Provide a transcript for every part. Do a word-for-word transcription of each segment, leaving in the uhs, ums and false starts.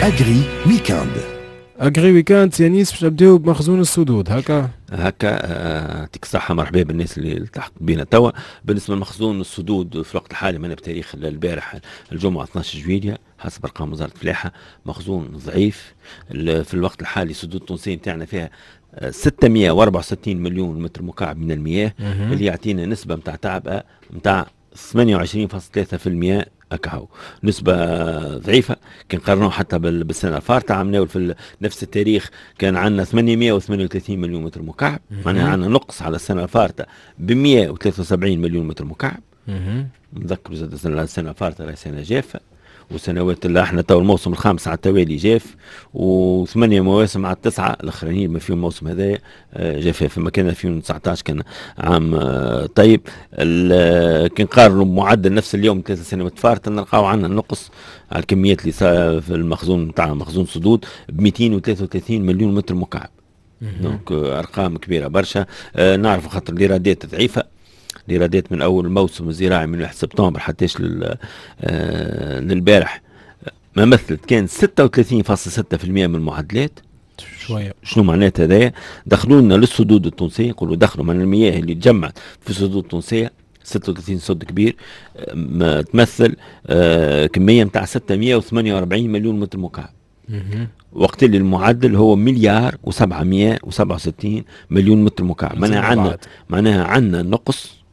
أجري ويكاند. أجري ويكاند يانيس باش نبداو بمخزون السدود هكا هكا. يعطيك الصحة، مرحبا بالناس اللي التحق بينا توا. بالنسبة لمخزون السدود في الوقت الحالي من بتاريخ البارح الجمعة اثناش جويلية حسب أرقام وزارة الفلاحة مخزون ضعيف. في الوقت الحالي السدود التونسية نتاعنا فيها ستمائة وأربعة وستين مليون متر مكعب من المياه اللي يعطينا نسبة متاع تعبئة متاع ثمانية وعشرين فاصلة ثلاثة بالمئة أكهو، نسبة ضعيفة. كان قارنوه حتى بالسنة الفارطة عملناه في نفس التاريخ كان عندنا ثمانمائة وثمانية وثلاثين مليون متر مكعب، معناها عندنا نقص على السنة الفارطة ب مائة وثلاثة وسبعين مليون متر مكعب. نذكر زاد السنة الفارطة راهي سنة جافة، وسنوات اللي احنا تو الموسم الخامس على التوالي جاف، وثمانية مواسم على التسعة الاخرانيين ما فيهم الموسم هذايا جفاف. فما كان ألفين وتسعة عشر كان عام طيب. كان نقارنوا بمعدل نفس اليوم ثلاث سنوات فارطة نلقاو عندنا نقص على الكميات اللي في المخزون نتاع مخزون صدود ب مئتين وثلاثة وثلاثين مليون متر مكعب. دونك ارقام كبيرة برشا. نعرف خاطر الايرادات ضعيفة، الايرادات من اول الموسم الزراعي من واحد سبتمبر حتىش آه للبارح ما مثلت كان ستة وثلاثين فاصلة ستة بالمئة من المعدلات. شويه شنو معناتها هذايا؟ دخلوا لنا للسدود التونسيه، نقولوا دخلوا من المياه اللي تجمعت في السدود التونسيه ستة وثلاثين سد كبير ما تمثل آه كميه نتاع ستمائة وثمانية وأربعين مليون متر مكعب، وقت اللي المعدل هو مليار وسبعمائة وسبعة وستين مليون متر مكعب. معناها عندنا معناها عندنا نقص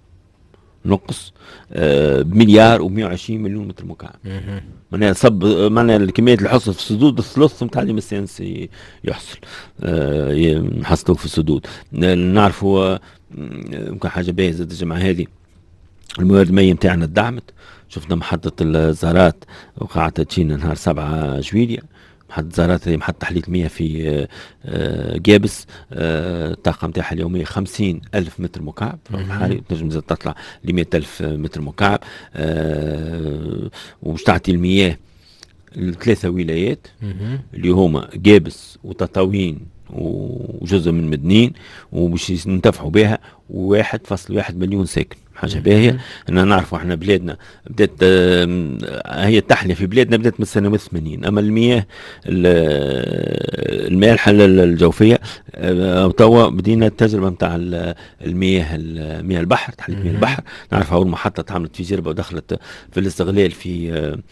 نقص آه بمليار و120 مليون متر مكعب. معناها صب معناها الكميه اللي حصلت في السدود الثلث نتاع اللي السينسي يحصل آه نحصلوه في السدود. نعرفوا يمكن حاجه باهيه زاد الجمعه هذه الموارد المائيه نتاعنا تدعمت. شفنا محطه الزارات وقعت تشينا نهار سبعة جويلية، محطة زارات هي محطة تحليل مياه في جابس، الطاقة نتاعها اليومية خمسين ألف متر مكعب حالي، تنجم تطلع ل مئة ألف متر مكعب، ومش تعطي المياه لثلاثة ولايات اللي هما جابس وتطاوين وجزء من مدنين، وباش ننتفعوا بها واحد فاصل واحد مليون ساكن. حاجة باهية ان نعرفوا احنا بلادنا بدات هي التحلية في بلادنا بدات من السنة الثمانين، اما المياه المالحة الجوفية توا بدينا التجربة متاع المياه مياه البحر، تحلية مياه البحر. نعرف اول محطة تعملت في جربة ودخلت في الاستغلال في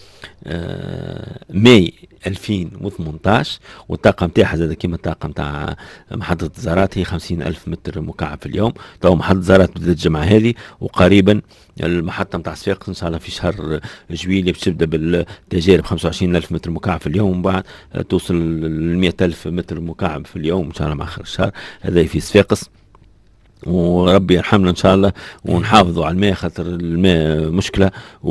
ماي ألفين وثمانية عشر، والطاقة نتاعها زاد كيما الطاقة نتاع محطة زارات هي خمسين ألف متر مكعب في اليوم. تو محطة زارات بدات الجمعة هذه، وقريبا المحطة نتاع صفاقس ان شاء الله في شهر جويلية باش تبدا بالتجارب خمسة وعشرين ألف متر مكعب في اليوم، ومن بعد توصل ل مئة ألف متر مكعب في اليوم ان شاء الله مع اخر الشهر. هذا في صفاقس، وربي يرحمنا ان شاء الله ونحافظوا على الماء خاطر الماء مشكله.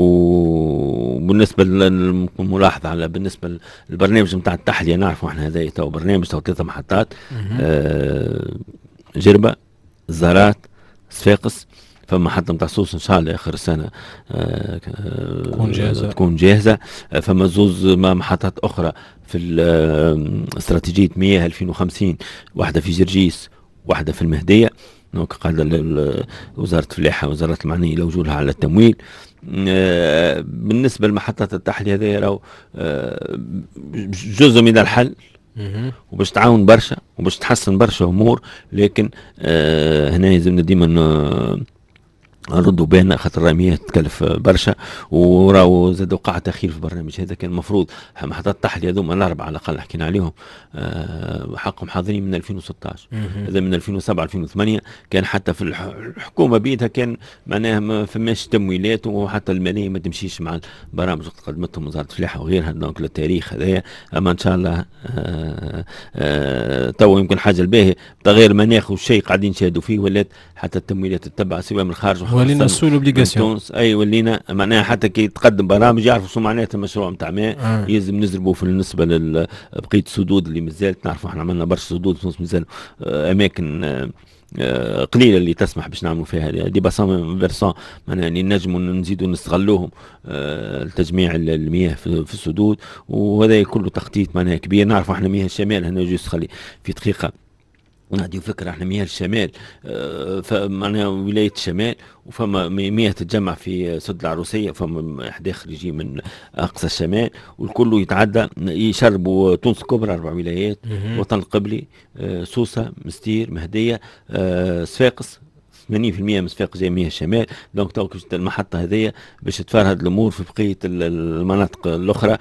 وبالنسبه للملاحظه على بالنسبه للبرنامج نتاع التحليه، نعرفوا احنا هذا تو برنامج تو ثلاثه محطات آه جربه زارات صفاقس، فما محطة نتاع سوس ان شاء الله اخر السنة آه تكون جاهزة تكون جاهزة. فما زوز محطات اخرى في استراتيجية مياه ألفين وخمسين، واحدة في جرجيس واحدة في المهدية. دونك قاعدة وزارة الفلاحة وزارة المعنية لوجوا لها على التمويل. آه بالنسبة لمحطات التحلية هذه راهو آه جزء من الحل، وباش تعاون برشا وباش تحسن برشا امور، لكن آه هنا لازمنا ديما نردوا بالنا خاطر المياه تكلف برشا. وراو زاد وقع تاخير في البرنامج هذا. كان المفروض محطات التحلية هذوما الاربعه على الاقل حكينا عليهم أه حقهم حاضرين من ألفين وستة عشر، هذا من ألفين وسبعة ألفين وثمانية. كان حتى في الحكومه بيدها كان معناها ما فماش تمويلات، وحتى الماليه ما تمشيش مع البرامج اللي قدمتهم وزاره الفلاحه وغيرها. دونك التاريخ هذايا، اما ان شاء الله أه أه تو يمكن حاجه الباهيه تغير المناخ والشيء قاعدين نشاهدوا فيه، ولات حتى التمويلات تتبع سواء من الخارج ولينا سول اوبليغاسيون. اي ولينا معناها حتى كي تقدم برامج يعرفوا شو معناتها المشروع نتاع ماء آه. يلزم نزربوا في النسبه لبقيه السدود اللي مازالت. نعرفوا احنا عملنا برشا سدود في مازال اماكن آه قليله اللي تسمح باش نعملوا فيها دي باسون فيرسون، معناها اللي نجموا نزيدوا نستغلوهم آه لتجميع المياه في, في السدود. وهذا كله تخطيط معناها كبير. نعرفوا احنا مياه الشمال هنا جوست خلي في دقيقه نعطيو فكرة احنا مياه الشمال، آه، فمعناها ولاية الشمال، وفما مياه تتجمع في سد العروسية، فما أحداث يجي من أقصى الشمال، والكل يتعدى يشربوا تونس كبرى أربع ولايات، وطن القبلي، آه، سوسة، مستير، مهدية، آه، صفاقس، ثمانين بالمئة من صفاقس جاي مياه الشمال. دونك توك المحطة هذيا باش تفرهد الأمور في بقية المناطق الأخرى،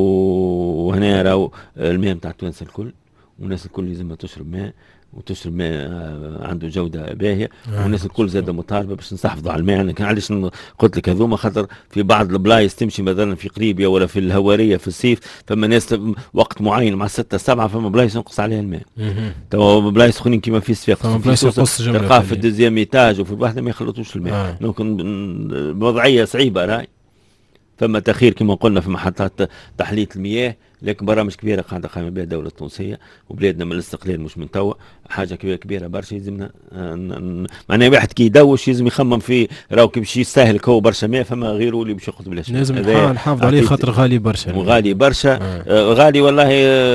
وهنا راهو المياه نتاع تونس الكل، والناس الكل لازم تشرب ماء، وتشرب ماء عنده جوده باهيه، آه والناس الكل زاده مطالبه باش نحافظوا على الماء. يعني علاش قلت لك هذوما؟ خاطر في بعض البلايص تمشي مثلا في قريبيه ولا في الهواريه في الصيف، فما ناس وقت معين مع ستة سبعة فما بلايص ينقص عليها الماء. تو بلايص اخرين كيما في صفاقس تلقاه في الدوزيام ايتاج وفي الواحده ما يخلطوش الماء. آه. دونك وضعيه صعيبه راي. فما تأخير كما قلنا في محطات تحلية المياه، لكن برامج كبيرة قاعدة قائمة بها الدولة التونسية، وبلادنا من الاستقلال مش من توا حاجة كبيرة كبيرة برشا. يلزمنا معناها واحد كي يدوش يلزم يخمم في راهو كي باش يستاهل هو برشا ماء، فما غيره اللي باش ياخذ بلاش. لازم نحافظ عليه خاطر غالي برشا. وغالي برشا. آه. آه غالي والله.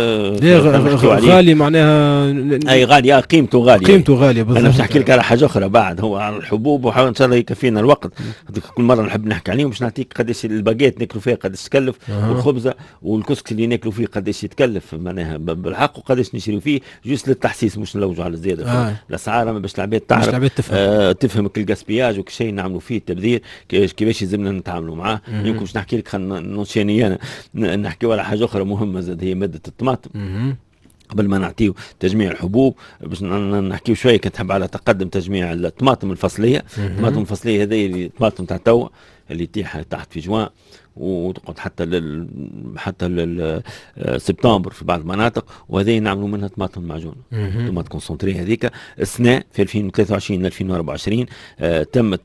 آه غالي معناها اي غالي. آه قيمته غالية. قيمته غالية بالضبط. انا باش نحكي لك على حاجة أخرى بعد، هو على الحبوب، وحاول ان شاء الله يكفينا الوقت. كل مرة نحب نحكي عليهم باش نعطيك قداش الباجيت ناكلوا فيها قداش تكلف، أه. والخبزه والكسك اللي ناكلوا فيه قداش يتكلف معناها بالحق، وقداش نشريوا فيه جوست للتحسيس، مش نلوجوا على الزياده في أه. الاسعار، باش العباد تعرف العباد تفهم آه تفهم الكاسبياج وكل شيء نعملوا فيه التبذير كيفاش يلزمنا نتعاملوا معاه. يمكن باش نحكي لك نوشيني انا نحكيوا على حاجه اخرى مهمه زاد، هي ماده الطماطم. قبل ما نعطيو تجميع الحبوب باش نحكيو شويه كتحب على تقدم تجميع الطماطم الفصليه. الطماطم الفصليه هذه الطماطم تاع توا اللي تيح تحت في جوان وتقعد حتى لل حتى لل سبتمبر في بعض المناطق، وهذه نعملوا منها طماطم معجون، طماطم كونسونتري. هذيك السنه في ألفين وثلاثة وعشرين ألفين وأربعة وعشرين آه تمت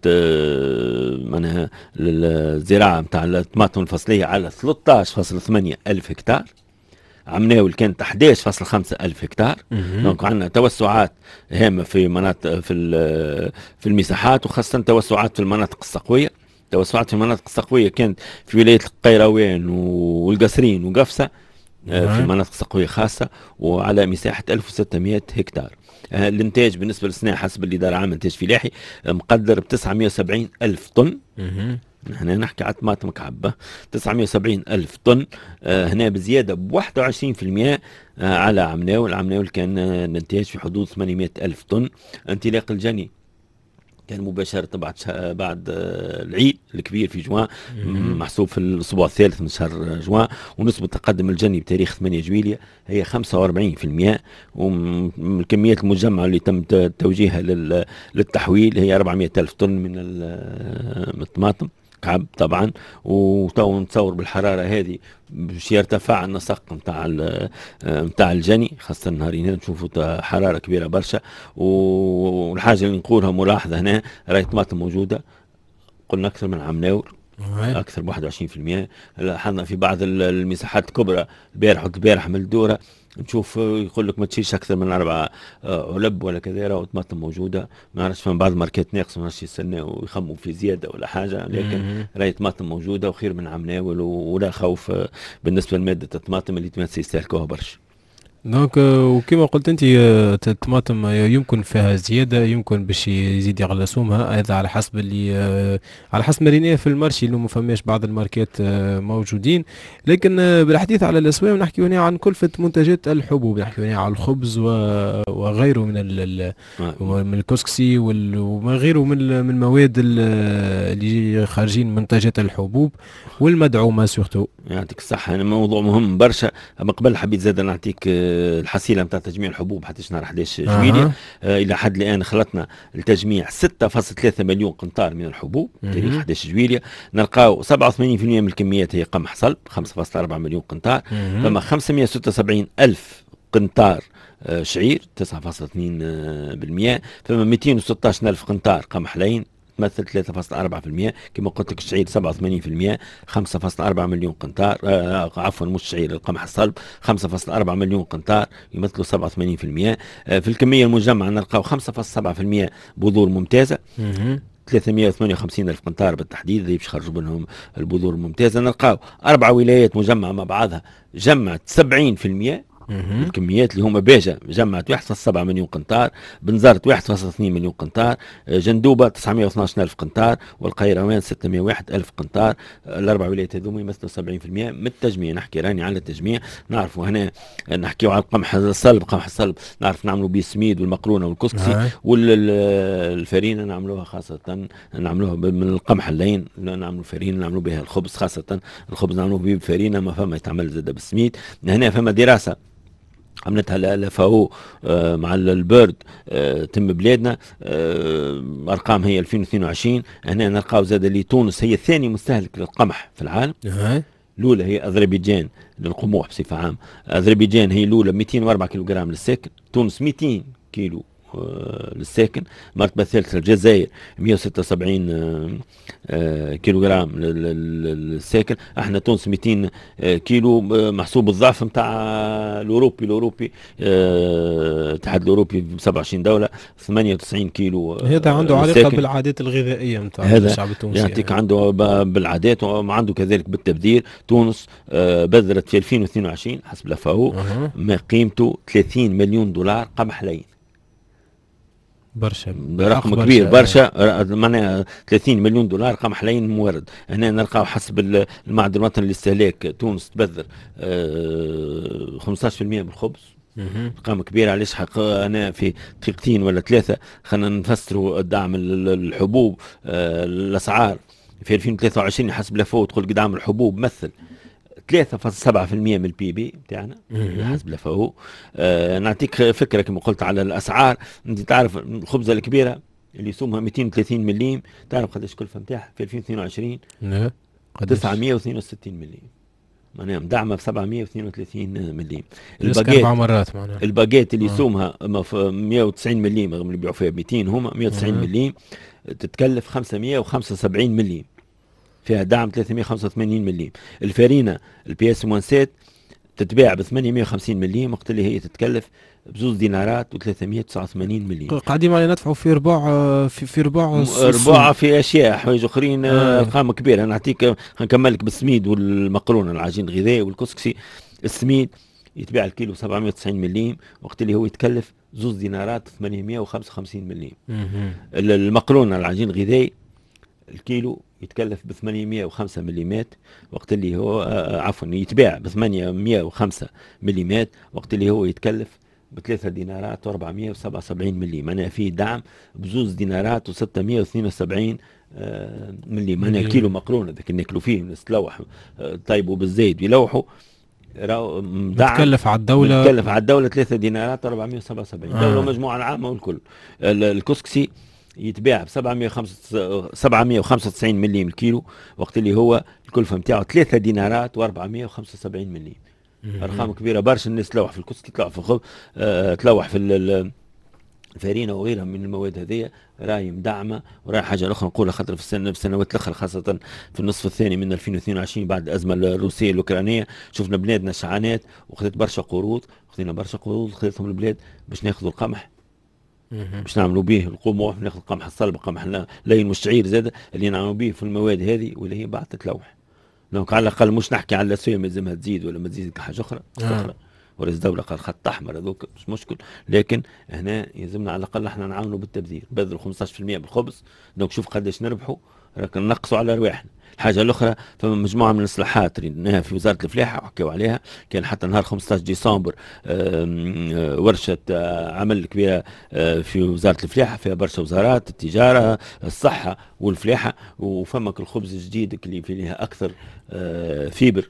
آه معناها الزراعه نتاع الطماطم الفصليه على ثلاثة عشر فاصلة ثمانية ألف هكتار. عمناول كانت أحد عشر فاصلة خمسة ألف هكتار. دونك عندنا توسعات هامه في مناطق في في المساحات، وخاصه توسعات في المناطق الصقويه. توسعات في المناطق الصقويه كانت في ولايه القيروان والقصرين وقفصه في المناطق الصقويه خاصه، وعلى مساحه ألف وستمائة هكتار. الانتاج بالنسبه للسنه حسب الاداره العامه للانتاج الفلاحي مقدر ب تسعمائة وسبعين ألف طن. هنا نحكي على طماطم كعبة تسعمائة وسبعين ألف طن. آه هنا بزيادة ب واحد وعشرين بالمئة آه على عمناول. عمناول كان آه الانتاج في حدود ثمانمائة ألف طن. انطلاق الجني كان مباشرة بعد شا... بعد آه العيد الكبير في جوان، محسوب في الأسبوع الثالث من شهر جوان، ونسبة تقدم الجني بتاريخ ثمانية جويلية هي خمسة وأربعين بالمئة، والكميات المجمعة اللي تم توجيهها لل... للتحويل هي أربعمائة ألف طن من, من الطماطم كعب طبعا. وتو نتصور بالحراره هذه باش يرتفع النسق نتاع نتاع الجني، خاصه نهارين نشوفوا حراره كبيره برشا. والحاجه اللي نقولها ملاحظه هنا، راهي الطماطم موجوده، قلنا اكثر من عمناول اكثر ب واحد وعشرين بالمئة. لاحظنا في بعض المساحات الكبرى البارح والبارح من الدوره نشوف يقول لك ما تشيلش اكثر من اربعه علب ولا كذا، راهو طماطم موجوده. ما نعرفش فما بعض الماركات ناقصه، ما نعرفش يستناو ويخموا في زياده ولا حاجه، لكن راهي طماطم موجوده وخير من عمناول، ولا خوف بالنسبه لماده الطماطم اللي تمات يستهلكوها برشا. دونك وكما قلت انت الطماطم يمكن فيها زياده، يمكن باش يزيد يغلى سومها، هذا على حسب اللي على حسب ما ريناه في المارشي، انه ما فماش بعض الماركات موجودين. لكن بالحديث على الاسواق نحكي هنا عن كلفه منتجات الحبوب، نحكي هنا على الخبز وغيره من من الكسكسي وما غيره من من المواد اللي خارجين منتجات الحبوب والمدعومه سورتو. يعطيك الصحه، يعني موضوع مهم برشا. اما قبل حبيت زاد نعطيك الحصيله نتاع تجميع الحبوب حتى نهار أحد عشر جويلية. آه. آه الى حد الان خلطنا لتجميع ستة فاصلة ثلاثة مليون قنطار من الحبوب تاريخ أحد عشر جويلية. نلقاو سبعة وثمانين بالمئة من الكميات هي قمح صلب خمسة فاصلة أربعة مليون قنطار، ثم خمسمائة وستة وسبعين ألف قنطار آه شعير تسعة فاصلة اثنين بالمئة، ثم مئتين وستة عشر ألف قنطار قمح لين تمثل ثلاثة فاصلة أربعة بالمئة. كما قلت لك الشعير سبعة وثمانين بالمئة خمسة فاصلة أربعة مليون قنطار، آه عفوا مش الشعير، القمح الصلب خمسة فاصلة أربعة مليون قنطار يمثلوا سبعة وثمانين بالمئة. آه في الكميه المجمعه نلقاو خمسة فاصلة سبعة بالمئة بذور ممتازه ثلاثمائة وثمانية وخمسين ألف قنطار بالتحديد، اللي باش يخرجوا منهم البذور الممتازه. نلقاو اربع ولايات مجمعه مع بعضها جمعت سبعين بالمئة الكميات اللي هما باجة جمعت واحد فاصلة سبعة مليون قنطار، بنزرت واحد فاصلة اثنين مليون قنطار، جندوبة تسعمائة واثني عشر ألف قنطار، والقيروان ستمائة وواحد ألف قنطار. الأربع ولايات هذوما يمثلوا سبعين بالمئة من التجميع. نحكي راني على التجميع. نعرفوا هنا نحكيو على القمح الصلب، قمح الصلب نعرف نعملوا به السميد والمقرونة والكسكسي، والفرينة نعملوها خاصة نعملوها من القمح اللين، نعملوا الفرينة نعملوا بها الخبز، خاصة الخبز نعملوه به بالفرينة، ما فما يتعمل زاد بالسميد. هنا فما دراسة عملتها الفاو آه مع البرد آه تم بلادنا، آه ارقام هي ألفين واثنين وعشرين. هنا نلقاو زاد اللي تونس هي ثاني مستهلك للقمح في العالم. الاولى هي اذربيجان للقموح بصفه عامه. اذربيجان هي الاولى مئتين وأربعة كيلوغرام للساكن، تونس مئتين كيلو للساكن. المرتبة الثالثة الجزائر مئة وستة وسبعين كيلوغرام للساكن. احنا تونس مئتين كيلو، محسوب الضعف نتاع الاوروبي. الاوروبي الاتحاد الاوروبي ب سبعة وعشرين دولة ثمانية وتسعين كيلو. هذا عنده علاقة بالعادات الغذائية نتاع الشعب التونسي. يعطيك يعني عنده بالعادات وعنده كذلك بالتبذير. تونس بذرت في ألفين واثنين وعشرين حسب الفاو ما قيمته ثلاثين مليون دولار قمح لين. برشا رقم كبير برشا، معناها ثلاثين مليون دولار قمح لين مورد. هنا نلقاو حسب المعدل الوطني للاستهلاك تونس تبذر آه خمسة عشر بالمئة بالخبز. ارقام كبيره. علاش حق انا في دقيقتين ولا ثلاثه خلينا نفسروا دعم الحبوب. آه الاسعار في ألفين وثلاثة وعشرين حسب لافو تقول دعم الحبوب مثل ثلاثة فاصلة سبعة بالمئة من البي بي بتاعنا حسب لافو. آه نعطيك فكره كما قلت على الاسعار. انت تعرف الخبزه الكبيره اللي يسومها مئتين وثلاثين مليم، تعرف قداش كلفه نتاعها في ألفين واثنين وعشرين؟ لا تسعمائة واثنين وستين مليم، معناها مدعمه ب سبعمائة واثنين وثلاثين مليم. الباجيت اربع مرات معناها الباجيت اللي يسومها مئة وتسعين مليم رغم اللي يبيعوا فيها مئتين هما مئة وتسعين مليم، تتكلف خمسمائة وخمسة وسبعين مليم، فيها دعم ثلاثمائة وخمسة وثمانين مليم. الفارينة البي اس موانسات تتباع ب ثمانمائة وخمسين مليم، وقت اللي هي تتكلف بزوز دينارات وثلاثمائة وتسعة وثمانين مليم. قاعدين معنا ندفعوا في ربع في في ربع ربع في اشياء حوايج اخرين ارقام آه. كبيره. نعطيك نكمل لك بالسميد والمقرونه العجين الغذائي والكسكسي. السميد يتباع الكيلو سبعمائة وتسعين مليم، وقت اللي هو يتكلف زوز دينارات ثمانمائة وخمسة وخمسين مليم. المقرونه العجين الغذائي الكيلو يتكلف ب ثمانمائة وخمسة مليمات، وقت اللي هو آه عفوا يتباع ب ثمانمائة وخمسة مليمات، وقت اللي هو يتكلف بثلاثة دينارات وأربعمائة وسبعة وسبعين مليم. معناها فيه دعم بزوز دينارات وستمائة واثنين وسبعين آه مليم. معناها كيلو مقرونه ذاك ناكلوا فيه الناس تلوح آه طيبوا بالزيت ويلوحوا متكلف على الدولة متكلف على الدولة ثلاثة دينارات أربعمائة وسبعة وسبعين. الدولة آه. مجموعة العامة والكل. الكسكسي يتباع ب سبعمائة وخمسة وتسعين مليم الكيلو، وقت اللي هو الكلفة نتاعو ثلاثة دينارات وأربعمائة وخمسة وسبعين مليم. أرقام كبيرة برشا. الناس تلوح في الكسكسي، تلوح في الخبز، آه تلوح في الفارينة وغيرها من المواد هذه، راهي مدعمة. وراهي حاجة أخرى نقولها خاطر في السنة في السنوات الأخرى خاصة في النصف الثاني من ألفين واثنين وعشرين بعد الأزمة الروسية الأوكرانية شفنا بلادنا شعانات وخذت برشا قروض، خذينا برشا قروض خذتهم البلاد باش ناخذوا القمح، باش نعملوا به القمح، ناخذ قمح الصلب قمح لين والشعير زاد اللي نعملوا به في المواد هذه واللي هي بعد تتلوح. دونك على الأقل مش نحكي على السوية ما لازمها تزيد ولا ما تزيد حاجة أخرى أخرى. ورئيس الدولة قال خط أحمر هذوك مش مشكل، لكن هنا يلزمنا على الأقل احنا نعاونوا بالتبذير، بذلوا خمسة عشر بالمئة بالخبز. دونك شوف قداش نربحوا، راكن نقصوا على رواحنا. الحاجة الأخرى فما مجموعة من الإصلاحات ريناها في وزارة الفلاحة وحكيوا عليها. كان حتى نهار خمسة عشر ديسمبر ورشة عمل كبيرة في وزارة الفلاحة فيها برشا وزارات، التجارة الصحة والفلاحة، وفمك الخبز الجديد اللي فيه لها أكثر فيبر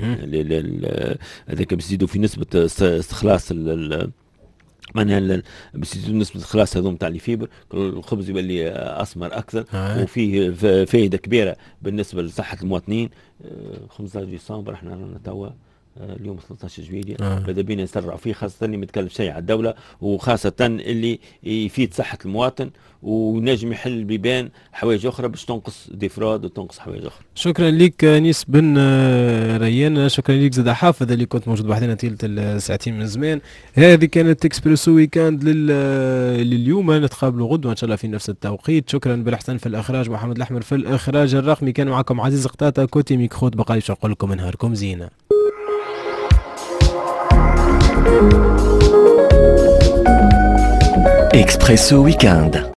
هذاك بيزيدوا في نسبة استخلاص معناها بيزيدوا نسبة الخلاص هذوم تاع الفيبر، الخبز يبقى لي اسمر اكثر آه. وفيه فائدة كبيرة بالنسبة لصحة المواطنين. خمسة عشر ديسمبر احنا رانا توا اليوم ثلاثة عشر جويلية آه. ماذا بينا نسرعوا فيه، خاصة اللي متكلف شيء على الدولة، وخاصة اللي يفيد صحة المواطن ونجم يحل بيبان حوايج اخرى باش تنقص ديفراد وتنقص حوايج اخرى. شكرا لك نيس بن ريان، شكرا لك زاد حافظ اللي كنت موجود وحدنا طيلة الساعتين من زمان. هذه كانت اكسبريسو ويكاند لل... لليوم، نتقابلوا غدوه ان شاء الله في نفس التوقيت. شكرا بالاحسان في الاخراج محمد الاحمر في الاخراج الرقمي، كان معكم عزيز قطاطا كوتي ميكروت بقى نقول لكم نهاركم زينه. Expresso Weekend.